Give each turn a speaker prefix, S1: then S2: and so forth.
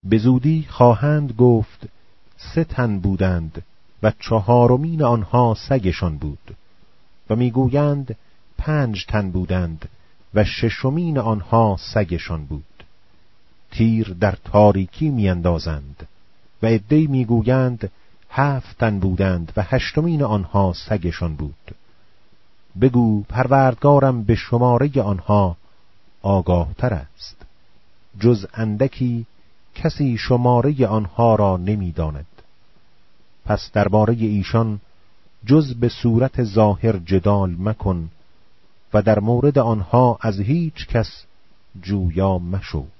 S1: به زودی خواهند گفت 3 تن بودند و 4مین آنها سگشان بود، و میگویند 5 تن بودند و 6مین آنها سگشان بود. تیر در تاریکی میاندازند و عده‌ای میگویند 7 تن بودند و 8مین آنها سگشان بود. بگو پروردگارم به شماره آنها آگاه تر است، جز اندکی کسی شماره آنها را نمیداند. پس درباره ایشان جز به صورت ظاهر جدال مکن و در مورد آنها از هیچ کس جویا مشو.